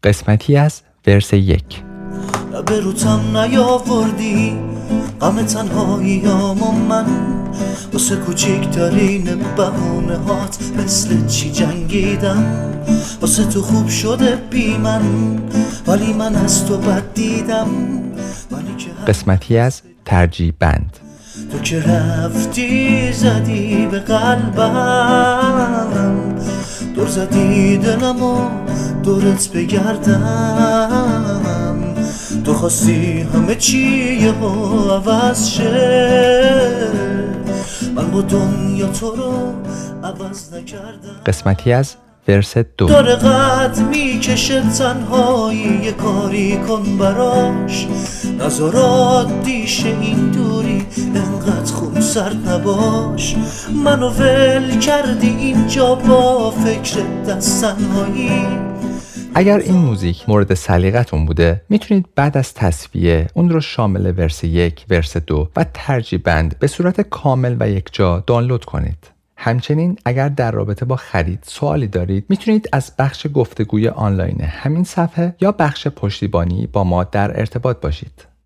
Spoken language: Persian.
قسمتی از ورس 1. به روتم نیاوردی غم تنهاییامو من واسه کوچیکترین بهونه هات مثل چی جنگیدم واسه تو خوب شده بی من ولی من از تو بد دیدم. قسمتی از ترجیع بند. تو که رفتی زدی به قلبم دور زدی دلمو دورت بگردم تو خواستی همه چی یهو عوض شه من با دنیا تو رو عوض نکردم. قسمتی از ورس 2. داره قد میکشه تنهایی یه کاری کن براش نظر عادیشه این دوری انقدر خوب سرد نباش منو ول کردی اینجا با فکر دست تنهایی. اگر این موزیک مورد سلیقتون بوده میتونید بعد از تصفیه اون رو شامل ورس 1، ورس 2 و ترجیع بند به صورت کامل و یکجا دانلود کنید. همچنین اگر در رابطه با خرید سوالی دارید میتونید از بخش گفتگوی آنلاین همین صفحه یا بخش پشتیبانی با ما در ارتباط باشید.